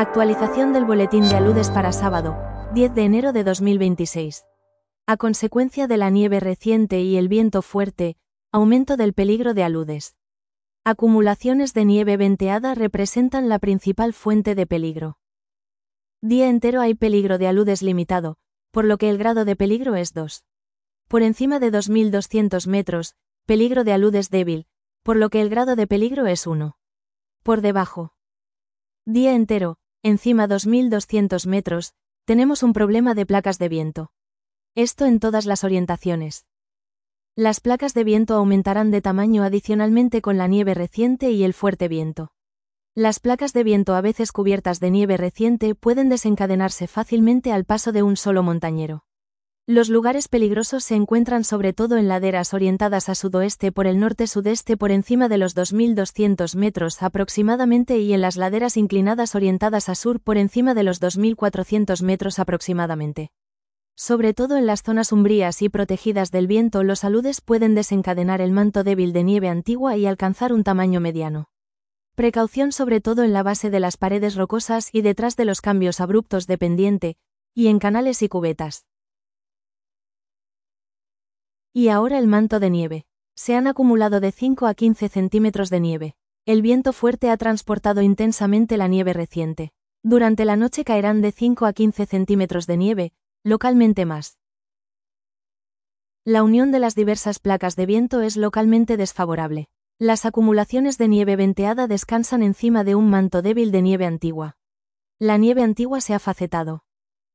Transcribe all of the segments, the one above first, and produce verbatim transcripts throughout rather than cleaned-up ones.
Actualización del boletín de aludes para sábado, diez de enero de dos mil veintiséis. A consecuencia de la nieve reciente y el viento fuerte, aumento del peligro de aludes. Acumulaciones de nieve venteada representan la principal fuente de peligro. Día entero hay peligro de aludes limitado, por lo que el grado de peligro es dos. Por encima de dos mil doscientos metros, peligro de aludes débil, por lo que el grado de peligro es uno. Por debajo. Día entero, encima dos mil doscientos metros, tenemos un problema de placas de viento. Esto en todas las orientaciones. Las placas de viento aumentarán de tamaño adicionalmente con la nieve reciente y el fuerte viento. Las placas de viento a veces cubiertas de nieve reciente pueden desencadenarse fácilmente al paso de un solo montañero. Los lugares peligrosos se encuentran sobre todo en laderas orientadas a sudoeste por el norte-sudeste por encima de los dos mil doscientos metros aproximadamente y en las laderas inclinadas orientadas a sur por encima de los dos mil cuatrocientos metros aproximadamente. Sobre todo en las zonas umbrías y protegidas del viento, los aludes pueden desencadenar el manto débil de nieve antigua y alcanzar un tamaño mediano. Precaución sobre todo en la base de las paredes rocosas y detrás de los cambios abruptos de pendiente, y en canales y cubetas. Y ahora el manto de nieve. Se han acumulado de cinco a quince centímetros de nieve. El viento fuerte ha transportado intensamente la nieve reciente. Durante la noche caerán de cinco a quince centímetros de nieve, localmente más. La unión de las diversas placas de viento es localmente desfavorable. Las acumulaciones de nieve venteada descansan encima de un manto débil de nieve antigua. La nieve antigua se ha facetado.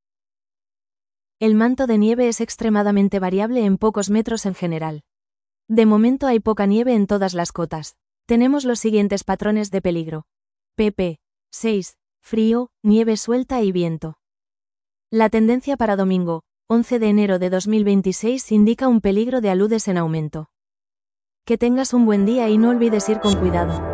El manto de nieve es extremadamente variable en pocos metros en general. De momento hay poca nieve en todas las cotas. Tenemos los siguientes patrones de peligro. pp seis. Frío, nieve suelta y viento. La tendencia para domingo, once de enero de dos mil veintiséis, indica un peligro de aludes en aumento. Que tengas un buen día y no olvides ir con cuidado.